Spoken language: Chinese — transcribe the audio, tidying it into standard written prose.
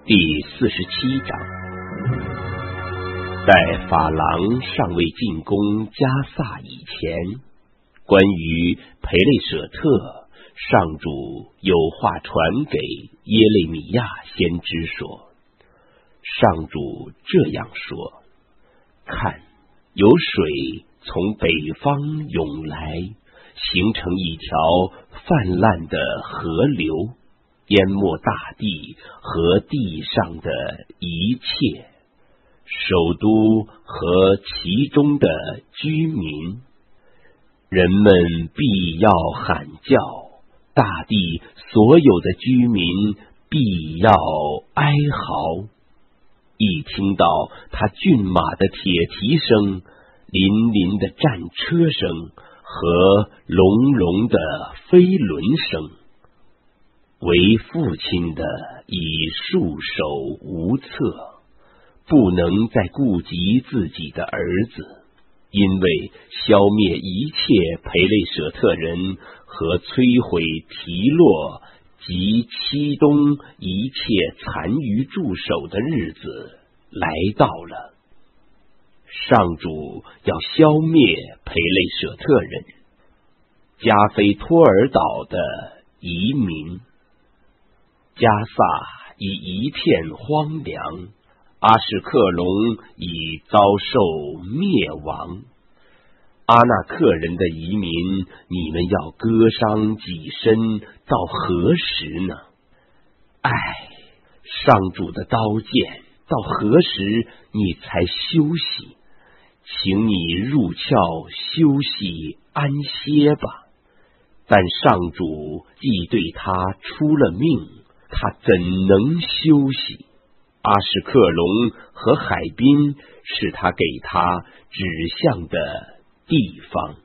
第47章，在法郎尚未进攻加萨以前，关于培雷舍特，上主有话传给耶利米亚先知说：上主这样说，看，有水从北方涌来，形成一条泛滥的河流，淹没大地和地上的一切，首都和其中的居民。人们必要喊叫，大地所有的居民必要哀嚎。一听到他骏马的铁蹄声，林林的战车声和隆隆的飞轮声，为父亲的已束手无策，不能再顾及自己的儿子，因为消灭一切培雷舍特人和摧毁提洛及其东一切残余驻守的日子来到了。上主要消灭培雷舍特人，加菲托尔岛的移民。加萨已一片荒凉，阿什克隆已遭受灭亡。阿纳克人的移民，你们要割伤己身到何时呢？唉，上主的刀剑到何时你才休息？请你入鞘休息安歇吧。但上主既对他出了命，他怎能休息？阿什克隆和海滨是他给他指向的地方。